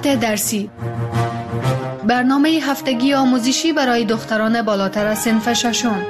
ساعت درسی، برنامه هفتگی آموزشی برای دختران بالاتر از صنف ششم.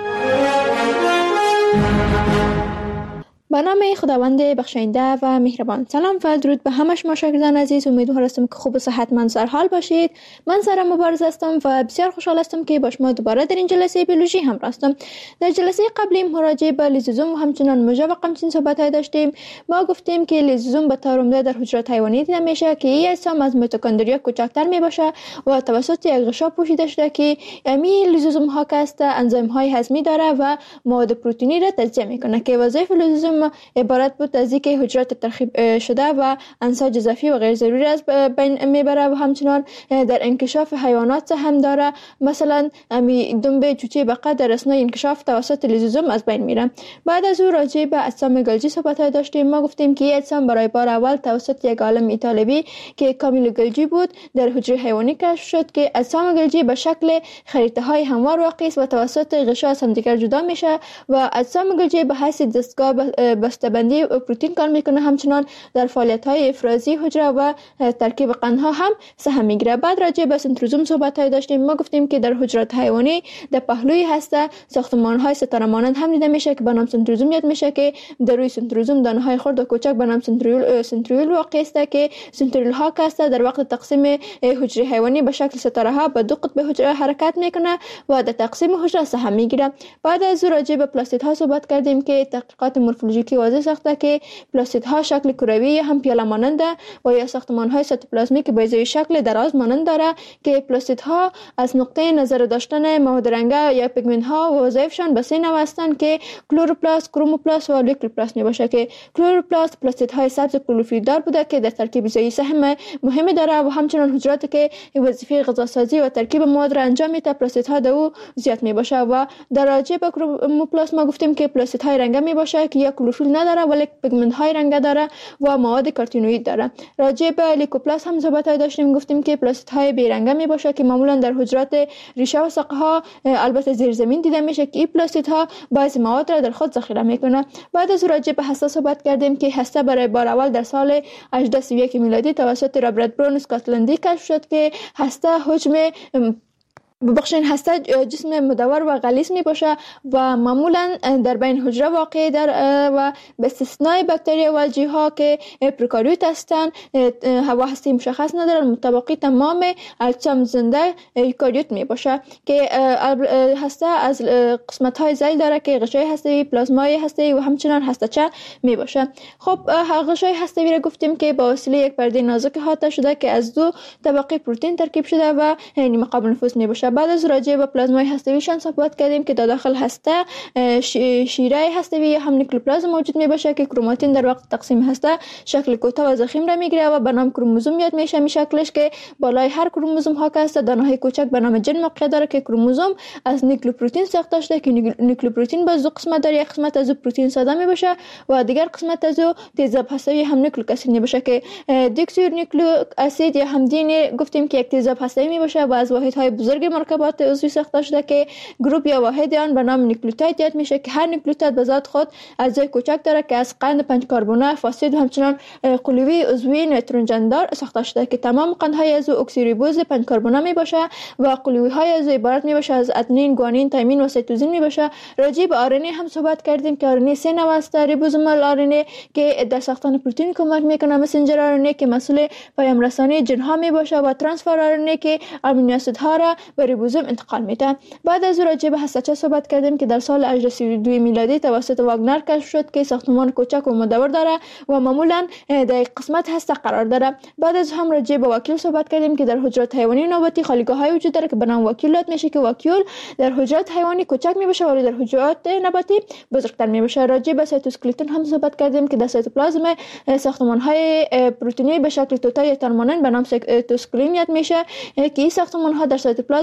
به نام خداوند بخشاینده و مهربان. سلام و درود به همه شما شاگردان عزیز. امیدوار هستم که خوب و صحتمند سر حال باشید. من سارا مبارز هستم و بسیار خوشحال هستم که با شما دوباره در این جلسه بیولوژی همراه هستم. در جلسه قبلی مراجعه به لیزوزوم و همچنان موژه و قمچین صحبت داشتیم. ما گفتیم که لیزوزوم به طور عمده در حجرات حیوانی دیده میشه که این اجسام از میتوکندریا کوچکتر می باشه و توسط یک غشا پوشیده شده که امی لیزوزوم ها که است انزیم های هضمی داره و مواد پروتئینی را تجزیه میکنه که وظایف لیزوزوم عبارت بود از اینکه حجرات ترکیب شده و انساج اضافی و غیر ضروری از بین میبره و همچنان در انکشاف حیوانات هم داره. مثلا دنبه چوچه بقا در اثنای انکشاف توسط لیزوزوم از بین میره. بعد از او راجع به اجسام گلجی صحبت داشتیم. ما گفتیم که این اجسام برای بار اول توسط یک عالم ایتالوی که کامیل گلجی بود در حجره حیوانی کشف شد که اجسام گلجی به شکل خریطه های هموار واقع است و توسط غشا از همدیگر جدا میشه و اجسام گلجی به حیث دستگاه بسته‌بندی پروتئین کار میکنه. همچنان در فعالیت‌های افرازی حجره و ترکیب قندها هم سهم میگیره. بعد راجع به سنتروزوم صحبت داشتیم. ما گفتیم که در حجرات حیوانی در پهلوی هسته ساختمان‌های ستاره مانند هم دیده میشه که به نام سنتروزوم یاد میشه که در روی سنتروزوم دانه‌های خرد و کوچک به نام سنتریول واقع است که سنتریول ها که است در وقت تقسیم حجره حیوانی به شکل ستاره ها به دو قطب حجره حرکت میکنه و در تقسیم حجره سهم میگیره. بعد از راجع به پلاستید ها صحبت کردیم که تحقیقات مورفولوژیکی واضح ساخته که پلاستید ها شکل کروی هم پیاله مانند و یا ساختمان های سایتوپلازمیک به ازای شکل دراز مانند داره که پلاستید ها از نقطه نظر داشتن مواد رنگه یا پیگمنت ها و وظایفشان به سه نوع هستند که کلروپلاست، کروموپلاست و لیوکوپلاست میباشه که کلروپلاست پلاستید های سبز کلروفیل دار بوده که در ترکیب غذایی سهم مهمی داره و همچنان حجراتی که وظیفه غذاسازی و ترکیب مواد را انجام میده پلاستید ها در او زیاد میباشه. و در راجع به کروموپلاست ما گفتیم که پلاستید های رنگه میباشه که یا کلروفیل نداره ولی پیگمنت های رنگه داره و مواد کارتینوئید داره. راجع به لیوکوپلاست هم صحبت داشتیم. گفتیم که پلاستید های بی رنگه میباشه که معمولا در حجرات ریشه و ساقه ها البته زیر زمین دیده میشه که این پلاستید ها بعضی مواد را در خود ذخیره میکنه. بعد از راجع به هسته صحبت کردیم که هسته برای بار اول در سال 1831 میلادی توسط رابرت برون اسکاتلندی کشف شد که هسته حجم هسته جسم مدور و غلیظ می باشه و معمولا در بین حجره واقع در و به استثنای باکتریا و الژی ها که پروکاریوت هستند هوا هسته مشخص ندارن. مطابقی تمام اجسام زنده یوکاریوت می باشه که هسته از قسمت های ذیل داره که غشای هسته‌ای، پلازمای هسته‌ای و همچنان هسته‌چه می باشه. خب غشای هسته‌ای را گفتیم که با وسیله یک پرده نازک احاطه شده که از دو طبقه پروتئین ترکیب شده و نیمه قابل نفوذ می باشه. بعد از راجع به پلازمای هسته‌ایشان صحبت کردیم که در داخل هسته شیره هسته‌ای یا هم نیکلوپلازم موجود می باشه که کروماتین در وقت تقسیم هسته شکل کوتاه و ضخیم را میگیره و به نام کروموزوم یاد میشه. می شکلش که بالای هر کروموزوم ها که است دانه‌های کوچک به نام جن موقع داره که کروموزوم از نیکلوپروتئین ساخته شده که نیکلوپروتئین باز دو قسمت داره. یک قسمت از پروتئین ساده می باشه و دیگر قسمت از تیزاب هسته‌ای هم نیکلیک اسید می باشه که دیوکسیریبونیکلیک اسید یا هم دین گفتیم که یک تیزاب هسته‌ای می باشه و از واحدهای بزرگ مرکبات عضوی ساخته شده که گروپ یا واحد آن به نام نیوکلیوتاید یاد میشه که هر نیوکلیوتاید به ذات خود اجزای کوچک داره که از قند 5 کربونه فاسفید و همچنان قلوی عضوی نیتروژن دار ساخته شده که تمام قندهای از اکسیریبوز 5 کربونه می باشه و قلوی های از عبارت می باشه از ادنین، گوانین، تایمین و سیتوزین می باشه. راجع به آر ان ای هم صحبت کردیم که آر ان ای سه نوع است: ریبوزومال آر ان ای که در ساختن پروتئین کمک میکنه، مسنجر آر ان ای که مسئول پیام رسانی ژن ها می باشه و ترانسفر آر ان ای که آمینو اسید ها را به ریبوزوم انتقال میده. بعد از راجع به هسته‌چه صحبت کردیم که در سال 1832 میلادی توسط واگنر کشف شد که ساختمان کوچک و مدور داره و معمولا در قسمت هسته قرار داره. بعد از هم راجع به واکیول صحبت کردیم که در حجرات حیوانی نوبتی خالیگاه‌های وجود داره که به نام واکیول یاد میشه که واکیول در حجرات حیوانی کوچک میباشه ولی در حجرات نباتی بزرگتر میباشه. راجع به سایتوسکلتون هم صحبت کردیم که در سایتوپلازم ساختمان‌های پروتئینی به شکل توتای ترمانن به نام سایتوسکلین یاد میشه که این ساختمان‌ها در سایتوپلازم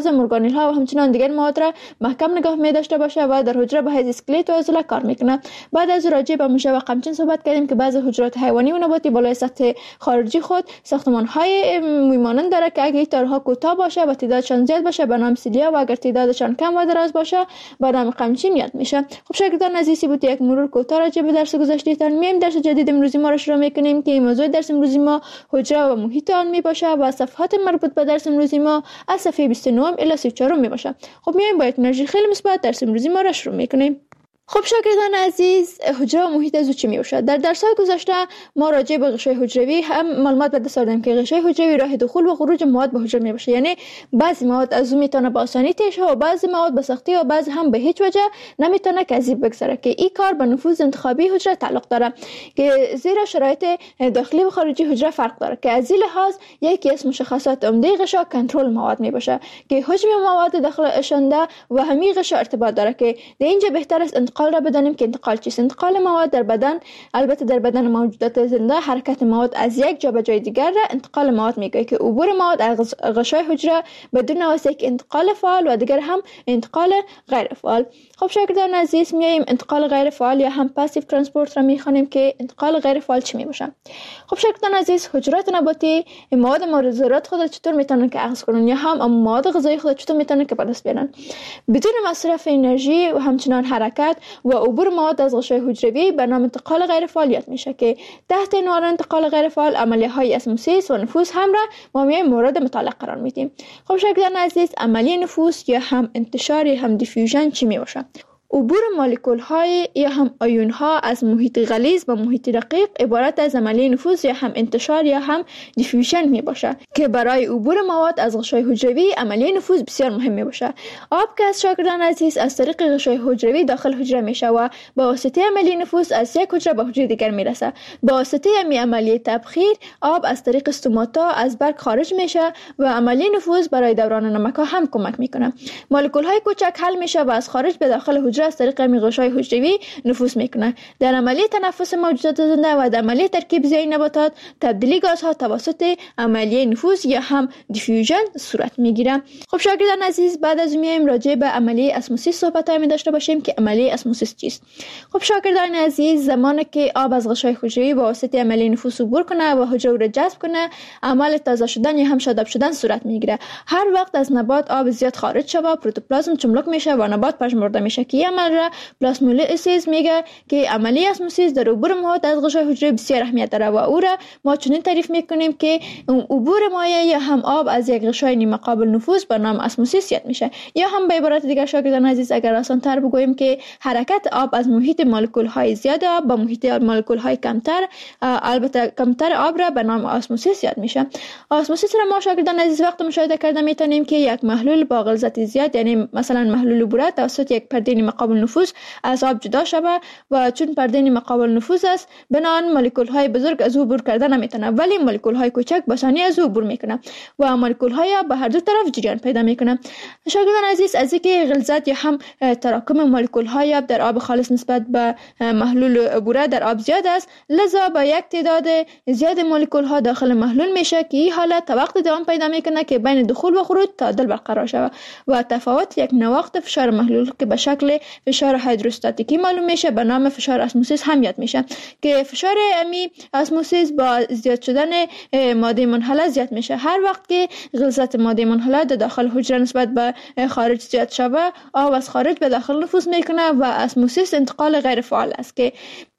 مورگانیل ها و همچنان دیگر مواد را محکم نگاه می داشته باشه و در حجره به حیث اسکلت و عضله کار میکنه. بعد از راجع به موشه و قمچین صحبت کردیم که بعضی حجرات حیوانی و نباتی بالای سطح خارجی خود ساختمان های میمانند داره که اگه تارها کوتاه باشه و تعدادشان زیاد باشه به نام سیلیا و اگر تعدادشان کم و دراز باشه به نام قمچین یاد میشه. خب شاگردان عزیزی بود یک مرور کوتاه راجع به درس گذشته تان. میایم درس جدید امروزی ما را شروع میکنیم که موضوع درس امروزی ما حجره و محیط آن می باشه و صفحات مربوط به درس امروزی ما از صفحه 29 الی 34 می باشه. خب میایم با یک انرژی خیلی مثبت درس امروزی ما را شروع میکنیم. خب شاگردان عزیز، حجره و محیط از چی می باشد؟ در درس‌های گذشته ما راجع به غشای حجروی هم معلومات به دست آوردیم که غشای حجروی راه دخول و خروج مواد به حجره می باشه. یعنی بعضی مواد از اون میتونه به آسانی تیر شه و بعضی مواد به سختی و بعضی هم به هیچ وجه نمیتونه که از این بگذره که این کار به نفوذ انتخابی حجره تعلق داره که زیرا شرایط داخلی و خارجی حجره فرق داره که از این لحاظ یکی از مشخصات عمده غشا کنترل مواد می باشه که حجم مواد داخل اشنده و همین غشا ارتباط داره که در اینجا بهتر است انتقال را بدانیم که انتقال چیست. انتقال مواد در بدن، البته در بدن موجودات زنده حرکت مواد از یک جا به جای دیگر را انتقال مواد میگه که عبور مواد از غشای حجره بدون واسطه یک انتقال فعال و دیگر هم انتقال غیر فعال. خب شاگردان عزیز، میایم انتقال غیر فعال یا هم پاسیو ترانسپورت را میخوانیم که انتقال غیر فعال چی میباشه. خب شاگردان عزیز، حجرات نباتی مواد مورد ضرورت خود چطور میتونن که اخذ کنن یا هم مواد غذایی خود چطور میتونن که به دست بیارن بدون مصرف انرژی و همچنان حرکت و عبور مواد از غشای حجروی به نام انتقال غیر فعالیت میشه که تحت عنوان انتقال غیر فعال عملیه های اسموسیس و نفوذ هم را ما میایم مورد مطالعه قرار میدیم. خب شاگردان عزیز، عملیه نفوذ یا هم انتشار یا هم دیفیوژن چی میباشه؟ عبور مولکول های یا هم آیون ها از محیط غلیظ به محیط رقیق عبارت از عملیه نفوذ یا هم انتشار یا هم دیفیوژن می باشه که برای عبور مواد از غشای حجروی عملیه نفوذ بسیار مهم می باشه. آب که از شاگردان عزیز از طریق غشای حجروی داخل حجره میشه و با واسطه عملیه نفوذ از یک حجره به حجره دیگر میرسه. با واسطه عملیه تبخیر آب از طریق استوماتا از برگ خارج میشه و عملیه نفوذ برای دوران نمک ها هم کمک میکنه. مولکول های کوچک حل میشه و از خارج به داخل حجره از طریق غشای حجروی نفوذ میکنه. در عملیه تنفس موجودات زنده و در عملیه ترکیب زیای نباتات تبدیلی گازها توسط عملیه نفوذ یا هم دیفیوژن صورت میگیره. خب شاگردان عزیز، بعد از میایم راجع به عملیه اسموسیس صحبت می داشته باشیم که عملیه اسموسیس چیست. خب شاگردان عزیز، زمانی که آب از غشای حجروی با واسطه عملیه نفوذ عبور کنه و حجره را جذب کنه، عمل تازه شدن یا هم شاداب شدن صورت میگیره. هر وقت از نبات آب زیاد خارج شوه، پروتوپلازم چملک میشه و نبات پژمرده میشه که عمل را پلاسمولیسیس میگه که عملیه اسموسیس در عبور مواد از غشای حجره بسیار اهمیت داره و او را ما چنین تعریف میکنیم که عبور مایع یا هم آب از یک غشای نیمه قابل نفوذ به نام اسموسیس یاد میشه. یا هم به عبارت دیگر شاگردان عزیز، اگر آسان تر بگوییم که حرکت آب از محیط مولکول های زیاد آب به محیط مولکول های کمتر، البته کمتر آب را به نام اسموسیس یاد میشه. اسموسیس را ما شاگردان عزیز وقت مشاهده کرده میتونیم که یک محلول با غلظت زیاد، یعنی مثلا محلول عبور توسط یک پرده نیمه قابل نفوذ از آب جدا شود و چون پرده نیمه قابل نفوذ است بنابراین مولکول های بزرگ از او عبور کردن نمیتونه، ولی مولکول های کوچک به آسانی از او عبور میکنه و مولکول های آب به هر دو طرف جریان پیدا میکنه. شاگردان عزیز، از اینکه غلظت یا هم تراکم مولکول های آب در آب خالص نسبت به محلول عبور در آب زیاد است، لذا با یک تعداد زیاد مولکول ها داخل محلول میشه که این حالت تا وقت دوام پیدا میکنه که بین دخول و خروج تعادل برقرار شود و تفاوت یک نواقص فشار محلول که به شکل فشار هیدروستاتیکی معلوم میشه به نام فشار اسموسیس هم یاد میشه که فشار امی اسموسیس با زیاد شدن ماده منحله زیاد میشه. هر وقت که غلظت ماده منحله در داخل حجره نسبت به خارج زیاد شود، آب از خارج به داخل نفوذ میکنه و اسموسیس انتقال غیر فعال است که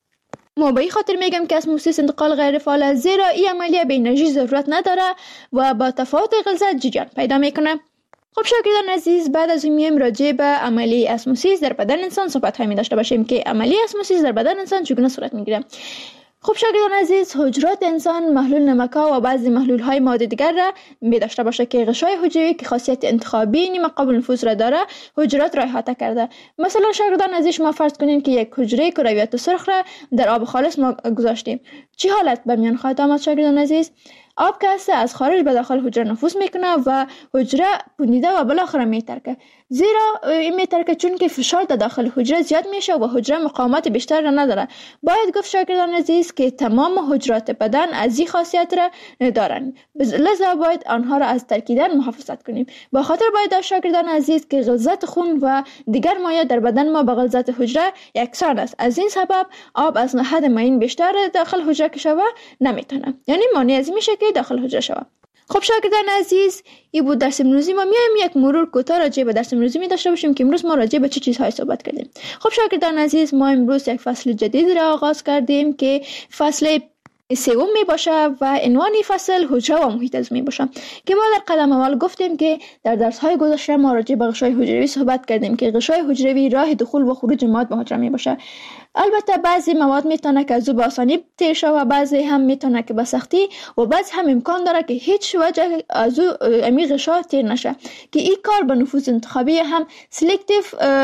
ما به این خاطر میگم که اسموسیس انتقال غیر فعال است زیرا این عملیه به انرژی ضرورت نداره و با تفاوت غلظت جریان پیدا میکنه. خب شاگردان عزیز، بعد از این میایم راجع به عملیه اسموسیس در بدن انسان صحبت هایی می داشته باشیم که عملیه اسموسیس در بدن انسان چگونه صورت میگیره. خب شاگردان عزیز، حجرات انسان محلول نمک‌ها و بعضی محلول های مواد دیگر را می داشته باشه که غشای حجروی که خاصیت انتخابی نیمه قابل نفوذ را داره حجرات را احاطه کرده. مثلا شاگردان عزیز، شما فرض کنین که یک حجره کرویات سرخ را در آب خالص ما گذاشتیم. چه حالت به میان خواهد آمد شاگردان عزیز؟ آب که هست از خارج به داخل حجره نفوذ میکنه و حجره پوندیده و بالاخره میترکه. زیرا این میترکه چون که فشار در داخل حجره زیاد میشه و حجره مقاومت بیشتر را نداره. باید گفت شاگردان عزیز که تمام حجرات بدن از این خاصیت را دارن، لذا باید آنها را از ترکیدن محافظت کنیم. با خاطر باید داشت شاگردان عزیز که غلظت خون و دیگر مایع در بدن ما با غلظت حجره یکسان است. از این سبب آب از حد معین بیشتر داخل حجره که شوه نمیتونه، یعنی مانع از میشه که داخل حجره شوه. خب شاگردان عزیز، این بود درس امروزی ما. میایم یک مرور کوتاه راجع به درس امروزی می داشته باشیم که امروز ما راجع به چه چیزهای صحبت کردیم. خب شاگردان عزیز، ما امروز یک فصل جدید را آغاز کردیم که فصل سوم می باشه و عنوان فصل حجره و محیط عضو می باشه که ما در قدم اول گفتیم که در درس های گذشته ما راجع به غشای حجروی صحبت کردیم که غشای حجروی راه دخول و خروج مواد به حجره می باشه. البته بعضی مواد میتونه که از او به آسانی تیر شه و بعضی هم میتونه که به سختی و بعضی هم امکان داره که هیچ وجه از او امی غشا تیر نشه که این کار به نفوذ انتخابی هم سلکتیو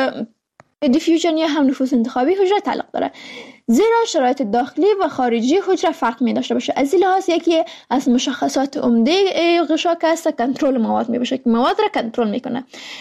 دیفیوژن یا هم نفوذ انتخابی حجره تعلق داره، زیرا شرایط داخلی و خارجی حجره فرق می داشته باشه. از این لحاظ یکی از مشخصات عمده غشا که است کنترل مواد می باشه که مواد را کنترل میکنه.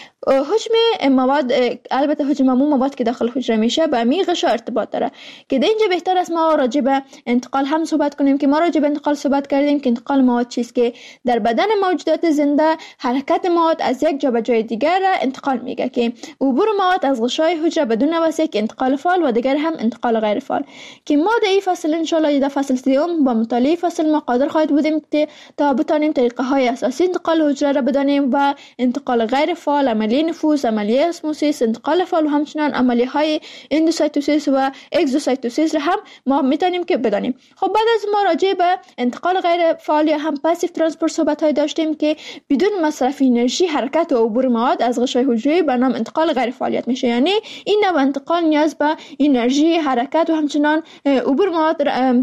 حجم مواد، البته حجم عموم مواد که داخل حجره میشه به همین غشا ارتباط داره که در اینجا بهتر است ما راجع به انتقال هم صحبت کنیم که ما راجع به انتقال صحبت کردیم که انتقال مواد چیست که در بدن موجودات زنده حرکت مواد از یک جا به جای دیگر را انتقال میگه که عبور مواد از غشای حجره بدون واسطه که انتقال فعال و دیگر هم انتقال غیر فعال که ما در این فصل ان شاء الله در فصل سوم با مطالعه فصل ما قادر خواهد بودیم که تا بتانیم طریقه های اساسی انتقال حجره را بدانیم و انتقال غیر فعال، عملیه نفوذ، عملیه اسموسیس، انتقال فعال و همچنان عملیه های اندوسایتوسیس و اگزوسایتوسیس را هم ما میتونیم که بدانیم. خب بعد از ما راجع به انتقال غیر فعال یا هم پاسیو ترانسپورت صحبت های داشتیم که بدون مصرف انرژی حرکت و عبور مواد از غشای حجروی به نام انتقال غیر فعالیت میشه، یعنی این نوع انتقال نیاز به انرژی، حرکت و همچنان عبور مواد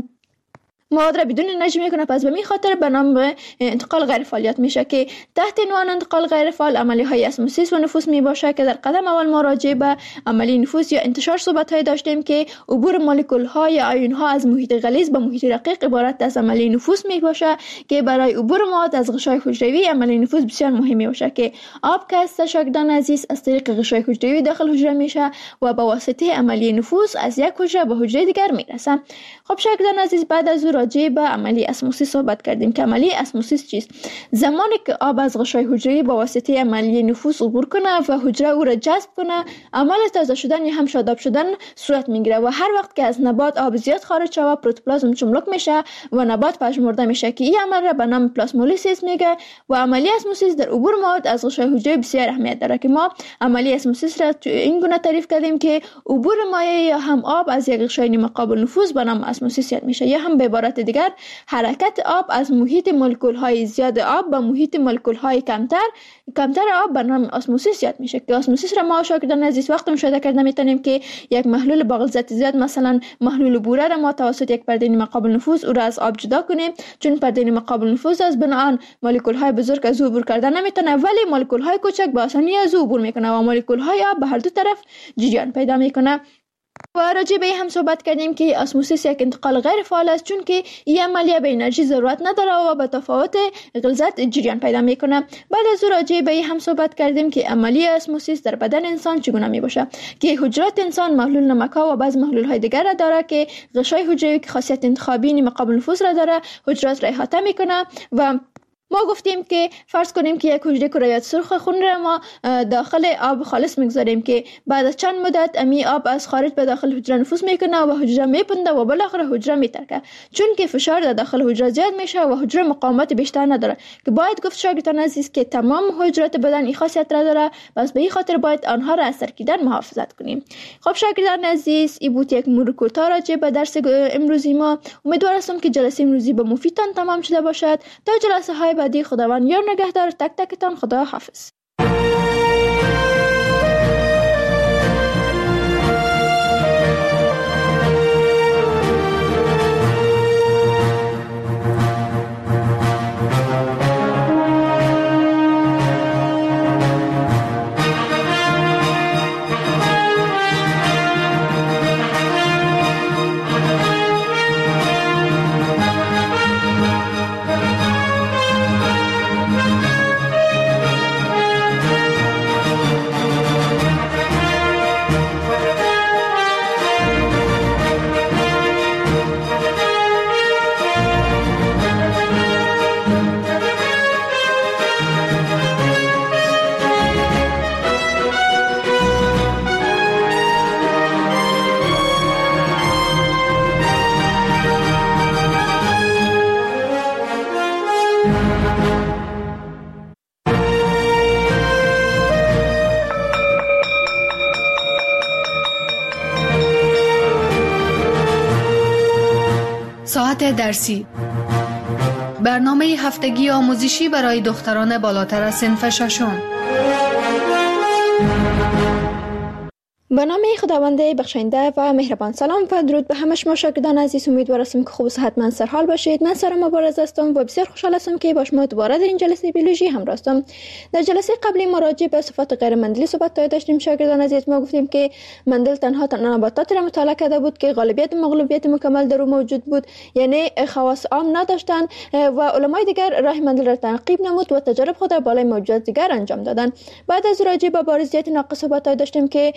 را بدون انرژی میکنه، پس به این خاطر به نام انتقال غیر فعالیت میشه که تحت عنوان انتقال غیر فعال عملیه های اسموسیس و نفوذ می باشه که در قدم اول ما راجع به عملی نفوذ یا انتشار صحبت های داشتیم که عبور مولکول ها یا آیون ها از محیط غلیظ به محیط رقیق عبارت از عملی نفوذ می باشه که برای عبور مواد از غشای حجروی عملی نفوذ بسیار مهم می باشه که آب که است شاگردان عزیز از طریق غشای حجروی داخل حجره میشه و با واسطه عملی نفوذ از یک حجره به حجره دیگر میرسه. خب شاگردان عزیز، بعد از راجع به عملی اسموسیس صحبت کردیم که عملی اسموسیس چیست؟ زمانی که آب از غشای حجره با واسطه عملی نفوذ عبور کنه و حجره او را جذب کنه، عمل تازه شدن یا هم شاداب شدن صورت میگیره و هر وقت که از نبات آب زیاد خارج شود پروتوپلازم چملک میشه و نبات پژمرده میشه که این عمل را به نام پلاسمولیسیس میگه و عملی اسموسیس در عبور مواد از غشای حجره بسیار اهمیت داره که ما عملی اسموسیس را این گونه تعریف کردیم که عبور مایع یا هم آب از یک غشای نیمه قابل نفوذ به نام اسموسیس یاد میشه، یا هم به عبارت دیگر حرکت آب از محیط مولکول های زیاد آب به محیط مولکول های کمتر آب به نام اسموسیس یاد میشه که اسموسیس را ما شاگردان عزیز وقت مشاهده کرده میتونیم که یک محلول با غلظت زیاد، مثلا محلول بوره را ما توسط یک پرده نیمه قابل نفوذ او را از آب جدا کنیم، چون پرده نیمه قابل نفوذ از بناهن مولکول های بزرگ از او عبور کردن نمیتونه، ولی مولکول های کوچک به آسانی از او عبور میکنه و مولکول های آب به هر دو طرف جریان پیدا میکنه. و راجع به هم صحبت کردیم که اسموسیس یک انتقال غیر فعال است چون که این عملیه به انرژی ضرورت نداره و به تفاوت غلظت جریان پیدا میکنه. بعد از راجع به هم صحبت کردیم که عملیه اسموسیس در بدن انسان چگونه می باشه که حجرات انسان محلول نمک ها و بعض محلول های دیگر را داره که غشای حجروی که خاصیت انتخابی نیمه قابل نفوذ را داره حجرات را احاطه میکنه و ما گفتیم که فرض کنیم که یک حجره کرویات سرخ خون را ما داخل آب خالص میگذاریم که بعد از چند مدت امی آب از خارج به داخل حجره نفوذ میکنه و حجره میپنده و بالاخره حجره میترکه، چون که فشار در داخل حجره زیاد میشه و حجره مقاومت بیشتر نداره که باید گفت شاگردان عزیز که تمام حجرات بدن این خاصیت را داره، بس به این خاطر باید آنها را از ترکیدن محافظت کنیم. خب شاگردان عزیز، این بود یک مرور کوتاه راجع به درس امروزی ما. امیدوارم که جلسه امروزی به مفیدتان تمام شده باشد. تا جلسه های بعدی خداوند یار نگهدار تک تکتان. خدا حافظ. ساعت درسی، برنامه هفتگی آموزشی برای دختران بالاتر از صنف ششم. به نام خداوند بخشنده و مهربان. سلام و درود به همه شما شاگردان عزیز. امیدوارم که خوب و صحتمند سرحال باشید. من سارا مبارز هستم و بسیار خوشحال هستم که با شما دوباره در این جلسه بیولوژی همراه هستم. در جلسه قبلی ما راجع به صفات غیر مندلی صحبت داشتیم. شاگردان عزیز، ما گفتیم که مندل تنها نباتات را مطالعه کرده بود که غالبیت مغلوبیت مکمل در او موجود بود، یعنی خواص عام نداشتند و علمای دیگر راه مندل را تعقیب نمود و تجارب خود را بالای موجودات دیگر انجام دادند. بعد از راجع به بارزیت ناقص صحبت داشتیم که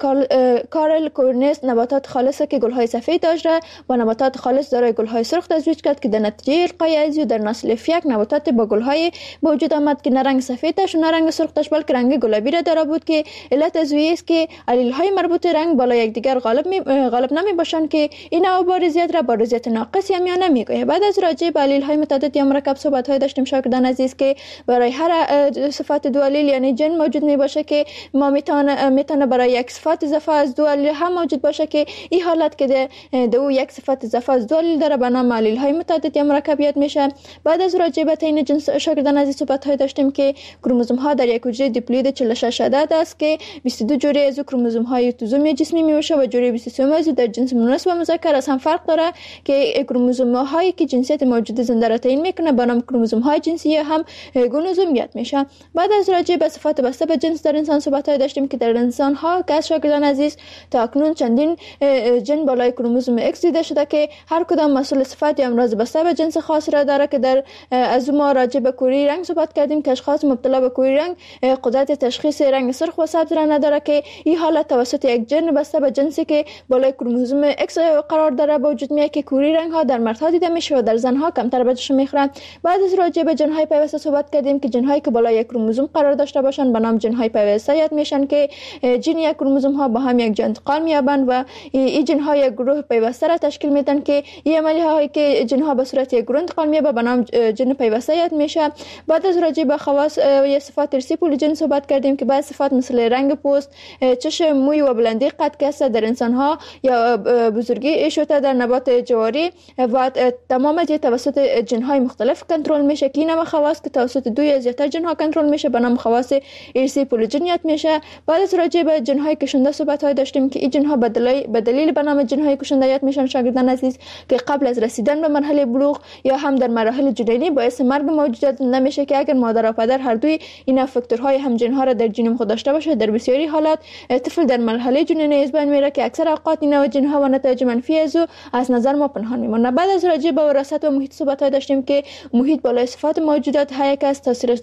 کارل کورنس نباتات خالصه که گل‌های سفید داشت و نباتات خالص دارای گل‌های سرخ تزویج کرد که در نتیجه القای ازیو در نسل فیک نباتات با گل‌های به وجود آمد که نه رنگ سفید داشت و نه رنگ سرخ داشت، بلکه رنگ گلابی را داره بود که علت ازویی است که علیل‌های مربوط رنگ بالا یکدیگر غالب نمی‌باشند که این نوع بارزیت را بارزیت ناقص یا میانه میگوید. بعد از راجع به علیل‌های متعدد یا مرکب صحبت‌های داشتیم شاگردان عزیز که برای هر صفت دو علیل یعنی جن موجود میباشه که ما میتونه برای یک صفت اضافه از دو علیل هم موجود باشه که این حالت که دو یک صفت اضافه از دو علیل داره به نام علیل های متعدد یا مرکبیت میشه. بعد از راجع به تعیین جنس شاگردان عزیز صحبت های داشتیم که کروموزوم ها در یک حجره دیپلوید 46 عدد است که 22 جوری از کروموزوم های اتوزومی جسمی میباشه و جوری 23 از در جنس مؤنث و مذکر از هم فرق داره که کروموزوم هایی که جنسیت موجود زنده را تعیین میکنه به نام کروموزوم های جنسی هم گونوزومیت میشه. بعد از راجع به صفات بسته به جنس در انسان صحبت های داشتیم که در انسان ها که شاگردان عزیز تا اکنون چندین جن بالای کروموزوم X دیده شده که هر کدام مسئول صفت یا امراض بسته به جنس خاص را داره که در از ما راجع به کوری رنگ صحبت کردیم که اشخاص مبتلا به کوری رنگ قدرت تشخیص رنگ سرخ و سبز را نداره که این حالت توسط یک جن بسته به جنسی که بالای کروموزوم X قرار داره به وجود میاد که کوری رنگ ها در مردها دیده میشه و در زنها کمتر بهش میخوره. بعد از راجع به جن های پیوسته صحبت کردیم که جن هایی که بالای کروموزوم قرار داشته باشند به نام جن های پیوسته یاد میشن که جن یک کروموزوم ها با هم یک جا انتقال می‌یابند و این جن ها یک گروه پیوسته را تشکیل میدن که این عملی هایی که جن ها به صورت یک گروه انتقال می‌یابند به نام جن پیوسته یاد میشه. بعد از راجع به خواص یا صفات ارثی پولیجن صحبت کردیم که بعض صفات مثل رنگ پوست، چشم، موی و بلندی قد کسه در انسان ها یا بزرگی شوته در نبات جواری و تمام توسط جن های مختلف کنترل میشه که این خواص که توسط دو یا زیاتر جن ها کنترل میشه به نام خواص ارثی پولیجن یاد میشه. بعد از راجع به جن های کشنده صحبت های داشتیم که این جن ها به دلیل به نام جن های کشنده یاد میشن شاگردان عزیز که قبل از رسیدن به مرحله بلوغ یا هم در مراحل جنینی باعث مرگ موجودات نمیشه که اگر مادر و پدر هر دوی این فاکتورهای هم جن ها را در ژنوم خود داشته باشه در بسیاری حالات طفل در مرحله جنینی از بین میره که اکثر اوقات این نوع جن ها و نتایج منفی از نظر ما پنهان میمونه. بعد از راجع به وراثت و محیط صحبت های داشتیم که محیط بالای صفات موجودات هایی که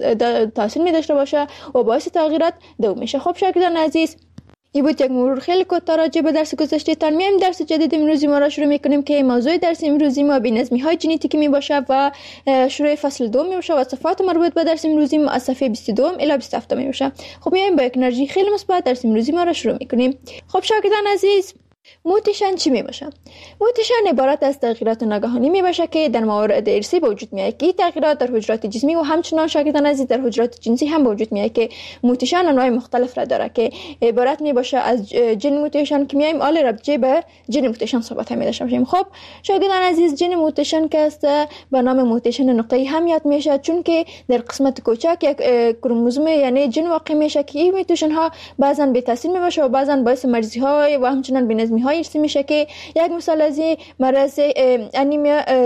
تاثیر می داشته باشه و باعث تغییرات دو میشه. خب شاگردان عزیز، این بود یک مرور خیلی کوتاه راجع به درس گذشته. تا میایم درس جدید امروزی ما را شروع میکنیم که موضوع درس امروزی ما بی‌نظمی های ژنتیکی می باشه و شروع فصل 2 می باشه و صفات مربوط به درس امروزی ما از صفحه 22 الی 27 می باشه. خب میایم با یک انرژی خیلی مثبت درس امروزی ما را شروع میکنیم. خب شاگردان عزیز، موتیشن چی می باشه؟ موتیشن عبارت از تغییرات ناگهانی می باشه که در موارد ارثی به وجود میاد که این تغییرات در حجرات جسمی و همچنان شاگردان عزیز در حجرات جنسی هم به وجود میاد که موتیشن انواع مختلف را داره که عبارت می باشه از جن موتیشن که میایم آل ربطی به جن موتیشن صحبت هم داشته باشیم. خب شاگردان عزیز، جن موتیشن که است به نام موتیشن نقطه‌ای هم یاد میشه چون که در قسمت کوچک یک کروموزوم یعنی جن واقع میشه که این موتیشن ها بعضا بی تاثیر می باشه و بعضا باعث مریضی ها و همچنان بی‌نظمی های ارثی میشه که یک مثال از مرض انیمیا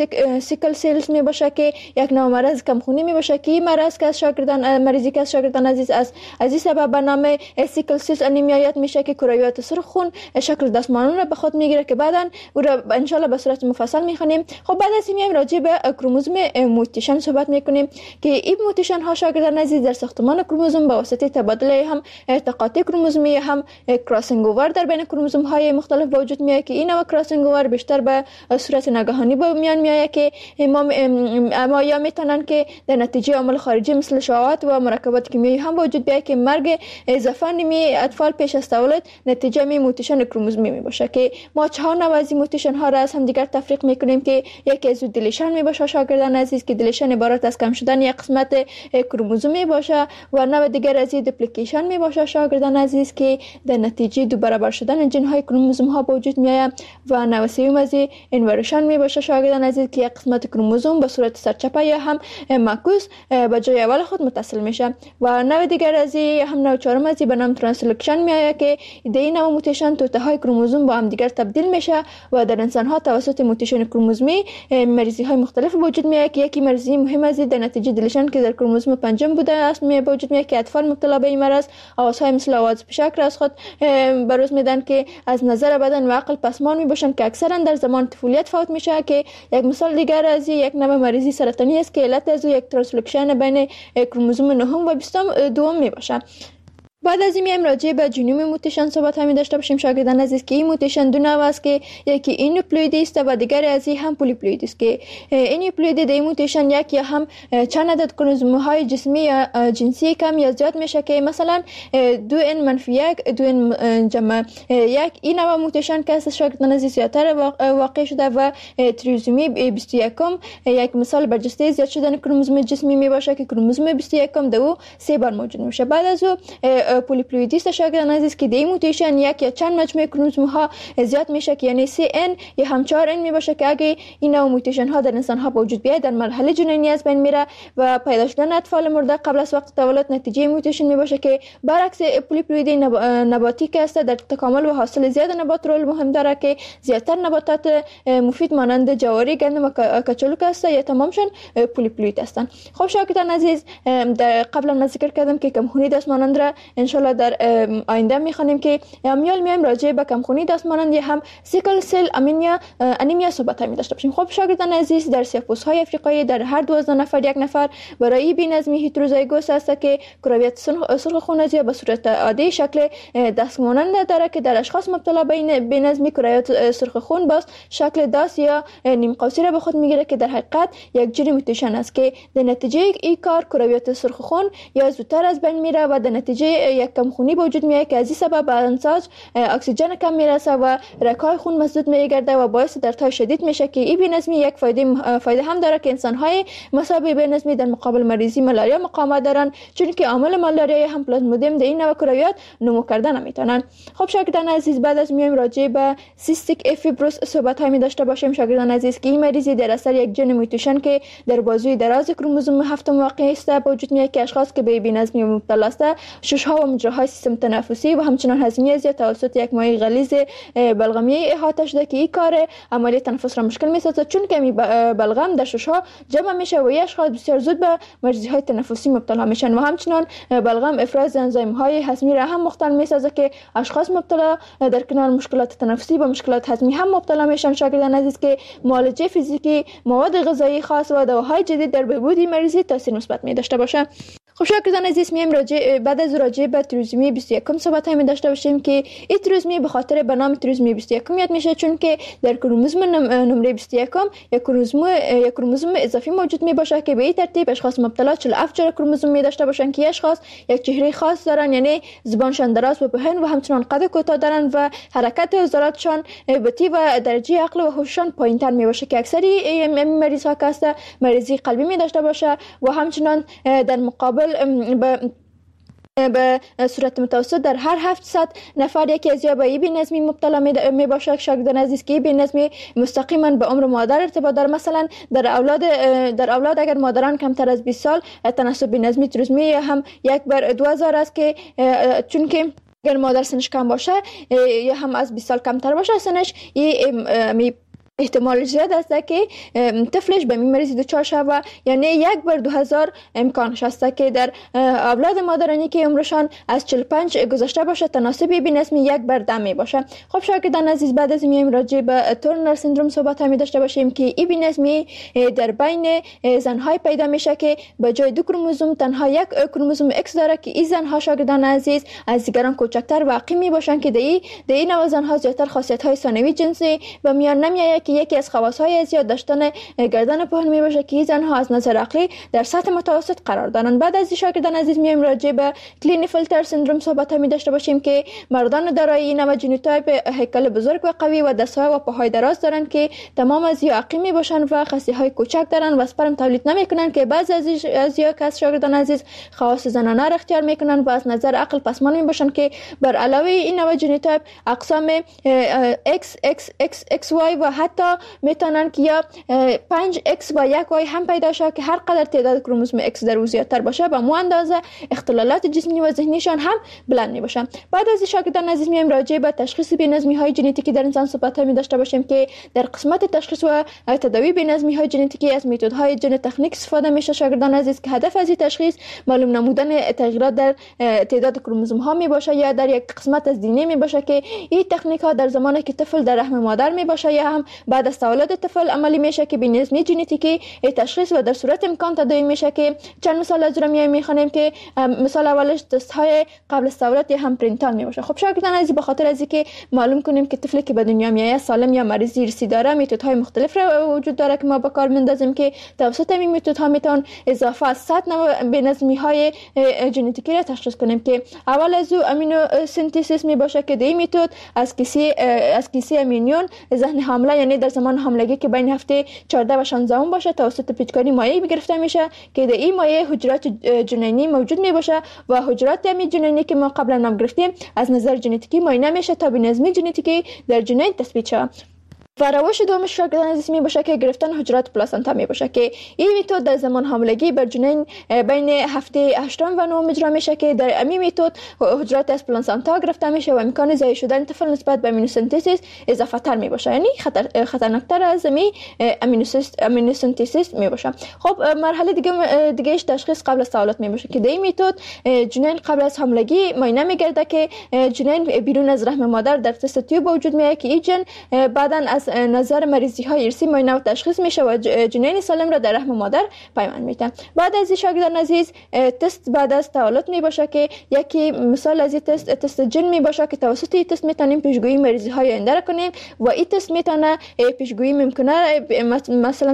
سیکل سیلز می باشه که یک نوع مرض کمخونی می باشه که این مرض که مریضی که شاگردان عزیز از این سبب به نام سیکل سیلز انیمیا یاد میشه که کرویات سرخ خون شکل دستمالون را به خود میگیره که بعداً او را ان شاء الله به صورت مفصل میخونیم. خب بعد از این میایم راجع به کروموزوم موتیشن صحبت میکنیم که این موتیشن ها شاگردان عزیز در ساختمان کروموزوم به واسطه تبادل هم تقاطع کروموزومی هم کراسینگ اوور در بین کروموزوم های مختلف به وجود میاد که این نوع کراسینگ اوور بیشتر به صورت ناگهانی به میان میاد که ما یا میتونن که در نتیجه عوامل خارجی مثل شعاعات و مرکبات کیمیایی هم وجود بیاد که مرگ اضافه نیمی اطفال پیش از تولد نتیجه موتیشن کروموزومی می باشه که ما 4 نوع از موتیشن ها را از هم دیگر تفریق میکنیم که یکی از دلیشن می باشه شاگردان عزیز که دلیشن عبارت از کم شدن یک قسمت کروموزوم می باشه و نوع دیگر از دوپلیکیشن می باشه شاگردان عزیز که در نتیجه دو برابر شدن جن های های کروموزوم ها به وجود میآید و 93 از اینورشن می باشه شاگردان عزیز که یک قسمت کروموزوم به صورت سرچپه یا هم معکوس به جای اول خود متصل میشه و نوع دیگر از هم نوع چهارم از به نام ترانسلوکشن میآید که این نوع موتیشن توته های کروموزوم با هم دیگر تبدیل میشه و در انسان ها توسط موتیشن کروموزومی مریضی های مختلف وجود میآید که یکی مریضی مهم از در نتیجه دلیشن که در کروموزوم پنجم بوده است به وجود میآید که اطفال مبتلا به این مرض آوازهای مثل آواز پیشک از خود بروز میدن که از نظر بدن و عقل پسمان می باشند که اکثرا در زمان طفولیت فوت میشه که یک مثال دیگر از یک نوع مریضی سرطانی است که علت از یک ترانسلوکشن بین کروموزوم 9 و 22 می باشه. بعد از این میایم راجع به ژنوم موتیشن صحبت همین داشته باشیم شاگردان عزیز که این موتیشن دو نوع است که یکی اینوپلویدی است و دیگر از این هم پولیپلویدی است که اینوپلویدی در این موتیشن یک یا هم چند عدد کروموزوم های جسمی یا جنسی کم یا زیاد میشه که مثلا 2n-1 2n-1 این نوع موتیشن که از شاگردان عزیز زیادتر واقع شده و تریزومی 21 یک مثال برجسته زیاد شدن کروموزوم جسمی می باشه که کروموزوم 21 دو 3 بار موجود میشه. بعد از او پولیپلویدی شاگردان عزیز که دی موتیشن یک یا چند مجموعه کروموزوم ها زیاد میشه که یعنی 3n یا هم 4n می باشه که اگه این نوع موتیشن ها در انسان ها به وجود بیاید در مرحله جنینی از بین میره و پیدا شدن اطفال مرده قبل از وقت تولد نتیجه موتیشن می باشه که برعکس پولیپلویدی نباتی که است در تکامل و حاصل زیاد نبات رول مهم داره که زیادتر نباتات مفید مانند جواری، گندم و کچالو که است یا تمامشون پولیپلوید هستند. خب شاگردان عزیز قبلا من ذکر کردم که کمخونی دستمانند را انشالله در آینده میخوانیم که میایم راجع به کمخونی دستمانند یا هم سیکل سل انیمیا صحبت می داشته باشیم. خب شاگردان عزیز در سیاه‌پوست‌های افریقایی در هر 12 نفر یک نفر برای بی‌نظمی هتروزایگوس است که کرویت سرخ خون از یا به صورت عادی شکل دستمانند داره که در اشخاص مبتلا به بی‌نظمی کرویت سرخ خون باز شکل داس یا نیم قوسی را به خود میگیره که در حقیقت یک ژن موتیشن است که در نتیجه این کار کرویت سرخ خون یا زودتر از بین میره و در نتیجه یک کمخونی به وجود میاد که از این سبب به انسان اکسیژن کم میرسه و رگ‌های خون مسدود میگرده و باعث دردهای شدید میشه که این بی‌نظمی یک فایده هم داره که انسان‌های مصاب بی‌نظمی در مقابل مریضی مالاریا مقاومت دارن چون که عامل مالاریا هم پلازمودیم در این نوع کرویات نمو کردن نمیتونن. خب شاگردان عزیز بعد از میایم راجع به سیستیک افیبروس صحبت هایی داشته باشیم شاگردان عزیز که این مریضی در اثر یک ژن موتیشن که در بازوی دراز کروموزوم 7 واقع است به وجود میاد که اشخاص که به بی‌نظمی مبتلا است شش‌ها و مجراهای سیستم تنفسی و همچنان هضمی از توسط یک مایع غلیظ بلغمی احاطه شده که این کار عملیه تنفس را مشکل می‌سازد چون که بلغم در شش‌ها جمع میشه و اشخاص بسیار زود به مریضی‌های تنفسی مبتلا میشن و همچنان بلغم افراز انزیم‌های هضمی را هم مختل می‌سازد که اشخاص مبتلا در کنار مشکلات تنفسی و مشکلات هضمی هم مبتلا میشن. شاگردان عزیز که معالجه فیزیکی، مواد غذایی خاص و دواهای جدید در بهبود مریضی تاثیر مثبت می داشته باشه. خب شاگردان عزیز میایم بعد از راجع به تریزومی 21 صحبت می داشته باشیم که این تریزومی به خاطر به نام تریزومی 21 یاد میشه چون که در کروموزوم نمره 21 یک کروموزوم اضافی موجود می باشه که به این ترتیب اشخاص مبتلا 47 جور کروموزوم می داشته باشن که اشخاص یک چهره خاص دارن یعنی زبانشان دراز و پهن و همچنان قد کوتاه دارن و حرکت عضلاتشان بطیء و درجه عقل و هوششان پایینتر می باشه که اکثری مریض‌ها که مریضی قلبی می داشته باشه و همچنان در مقابل به صورت متوسط در هر 700 نفر یکی از یا به بی‌نظمی مبتلا می باشد. شاگردان عزیز که بی‌نظمی مستقیما به عمر مادر ارتباط داره. مثلا در اولاد اگر مادران کمتر از 20 سال تناسب بی‌نظمی تریزومی هم 1/2000 است که چون که اگر مادر سنش کم باشه یا هم از 20 سال کمتر باشه سنش احتمال زیاد است که طفلش به مریضی دچار شود یعنی 1/2000 امکانش است که در اولاد مادرانی که عمرشان از 45 گذشته باشه تناسب بی‌نظمی 1/10 می باشه. خب شاگردان عزیز بعد از میایم راجع به تورنر سندروم صحبت می داشته باشیم که این بی‌نظمی در بین زن‌های پیدا میشه که به جای 2 کروموزوم تنها 1 کروموزوم X داره که این زن‌ها شاگردان عزیز از دیگران کوچکتر واقع می باشن که در این نوع زن‌ها زیاتر خاصیت‌های ثانوی جنسی و میان نمیآید که یکی از خواص‌های زیاد داشتن گردن پهن می باشه که زنها از نظر عقلی در سطح متوسط قرار دارند. بعد از شاگردان عزیز میایم راجع به کلینفیلتر سندروم صحبت می داشته باشیم که مردان دارای این نوع ژنوتایپ هیکل بزرگ و قوی و دست‌های و پاهای دراز دارند که تمام از یا عقیم می باشند و خصی‌های کوچک دارند و اسپرم تولید نمی‌کنند که بعضی از یا کس شاگردان عزیز خواص زنانه را اختیار می‌کنند و از نظر عقل پسماند می‌باشند که بر علاوه این نوع ژنوتایپ اقسام XY و حتی میتونن که یا 5X و 1Y هم پیدا شود که هر قدر تعداد کروموزوم X در او زیادتر باشه به مو اندازه اختلالات جسمی و ذهنیشان هم بلند میباشن. بعد از شاگردان عزیز میایم راجع به تشخیص بی‌نظمی‌های ژنتیکی در انسان صحبت می داشته باشیم که در قسمت تشخیص و تداوی بی‌نظمی‌های ژنتیکی از میتودهای ژن تکنیک استفاده میشه شاگردان عزیز که هدف از این تشخیص معلوم نمودن تغییرات در تعداد کروموزوم ها می باشه یا در یک قسمت از دی ان ای می باشه که این تکنیک ها در زمانی که طفل در رحم مادر می باشه یا هم بعد از تولد طفل عملی میشه که بی‌نظمی ژنتیکی تشخیص و در صورت امکان تداوی میشه که چند مثال از رو میخوانیم که مثال اولش تست های قبل از تولد یا هم پرینتال می باشه. خب شاگردان عزیز به خاطر از اینکه معلوم کنیم که طفلی که به دنیا میاد سالم یا مریضی ارثی داره میتودهای مختلف وجود داره که ما به کار میندازیم که توسط این میتودها میتون اضافه از 100 نوع بی‌نظمی‌های ژنتیکی را تشخیص کنیم که اول از او امینو سنتزیس می باشه که این میتود از کیسه امینیون ذهن حامله یعنی در زمان حاملگی که بین هفته 14 و 16 باشه توسط پیچکاری مایع گرفته میشه که در این مایع حجرات جنینی موجود می باشه و حجرات همین جنینی که ما قبلا نام گرفتیم از نظر ژنتیکی معاینه میشه تا بی‌نظمی ژنتیکی در جنین تثبیت شه. و روش دوم شاگردان عزیز می باشه که گرفتن حجرات پلاسنتا می باشه که این میتود در زمان حاملگی بر جنین بین هفته 8 و 9 اجرا میشه که در امی میتود حجرات از پلاسنتا گرفته میشه و امکان ضعیف شدن طفل نسبت به امینوسنتزیس اضافه تر می باشه یعنی خطرناکتر از امی امینوسنتزیس می باشه. خب مرحله دیگهش تشخیص قبل از تولد می باشه که در این میتود جنین قبل از حاملگی معاینه میگرده که جنین بیرون از رحم مادر در تست تیوب وجود میاد که این جن بعداً از نظر مریضی های ارثی معاینه و تشخیص میشه و جنین سالم را در رحم مادر پیوند میده. بعد از شاگردان عزیز تست بعد از تولد می باشه که یکی مثال از این تست جن می باشه که توسط این تست میتونیم پیشگویی مریضی های آینده را کنیم و این تست میتونه پیشگویی ممکنه مثلا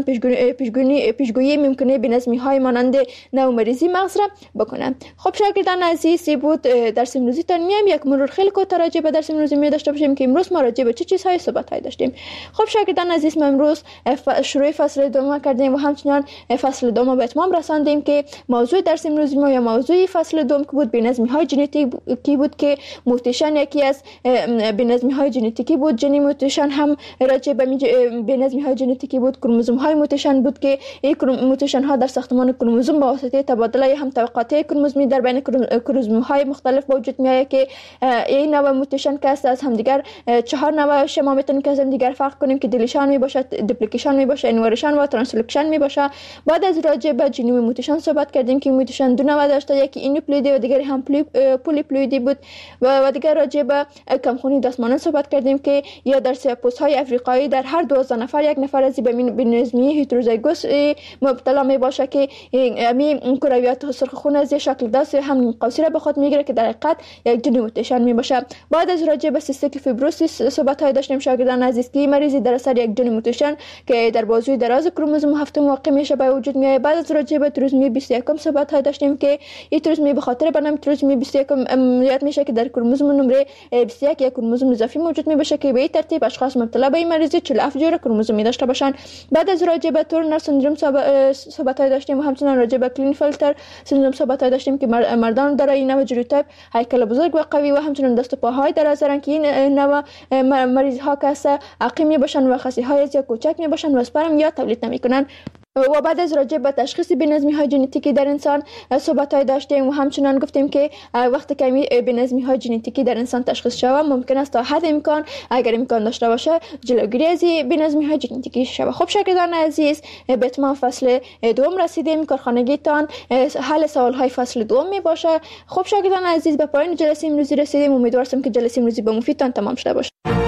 پیشگویی ممکنه بی‌نظمی های مانند نوع مریضی مغز را بکنه. خب شاگردان عزیز بود درس امروزی تا میام یک مرور خیلی کوتاه راجع به درس امروزی می داشته باشیم که امروز ما راجع به چه چیزهای صحبت داشتیم. خب شاگردان عزیز ما امروز شروع فصل دوم کردیم و همچنان فصل دوم به اتمام رساندیم که موضوع درس امروزی ما یا موضوع فصل دوم که بود بی‌نظمی‌های ژنتیکی بود که موتیشن یکی از بی‌نظمی‌های ژنتیکی بود. جنین موتیشن هم راجع به بی‌نظمی‌های ژنتیکی بود. کروموزوم‌های موتیشن بود که این موتیشن‌ها در ساختمان کروموزوم با واسطه تبادله هم توقعاتی کروموزومی در بین کروموزوم‌های مختلف وجود میاد که این نوع موتیشن که از همدیگر 4 نوع شما میتونیم که از همدیگر فرق کنیم که دیلیشن می باشه، دوپلیکیشن می باشه، انورشن و ترانسلوکشن می باشه. بعد از راجع به جنوم موتیشن صحبت کردیم که موتیشن دو نوع داشته، یکی اینوپلویدی و دیگری هم پولیپلویدی بود و دیگر راجع به کمخونی دستمانند صحبت کردیم که یا در سیاپوس‌های افریقایی در هر 12 نفر یک نفر از بی‌نظمی هتروزایگوس مبتلا می باشه که همین کرویات سرخ خون از شکل داس هم قوسی را به خود میگیره که در حقیقت یک جنوم موتیشن می باشه. بعد از راجع به سیستیک فیبروسیس صحبت های داشتیم شاگردان عزیز که مریضی در اثر یک جنین موتیشن که در بازوی دراز کروموزوم هفتم واقع میشه به وجود میاد. بعد از راجع به تریزومی 21 صحبت های داشتیم که این تریزومی به خاطر برنامه تریزومی 21 یاد میشه که در کروموزوم نمره 21 یک کروموزوم اضافی موجود میشه که به این ترتیب اشخاص مبتلا به این مریضی 47 جور کروموزومی داشته باشن. بعد از راجع به تورنر سندروم صحبت های داشتیم و همچنین راجع به کلینفیلتر سندروم صحبت های داشتیم که مردان دارای این نوع ژنوتایپ هیکل بزرگ و قوی و همچنین دست و پاهای دراز دارن که این نوع مریض ها که عقیم میباشن و خصیهای زیاد کوچک میباشن و اسپرم یا تولید نمیکنن. و بعد از راجع به تشخیص بی‌نظمی‌های ژنتیکی در انسان صحبت‌های داشتیم و همچنان گفتیم که وقتی که بی‌نظمی‌های ژنتیکی در انسان تشخیص شود ممکن است تا حد امکان اگر امکان داشته باشه جلوگیری از بی‌نظمی‌های ژنتیکی شود. خب شاگردان عزیز به اتمام فصل دوم رسیدیم. کارخانگیتان حل سوال‌های فصل دوم می باشه. خب شاگردان عزیز به پایان جلسه امروزی رسیدیم. امیدوارم که جلسه امروزی به مفیدتان تمام شده باشه.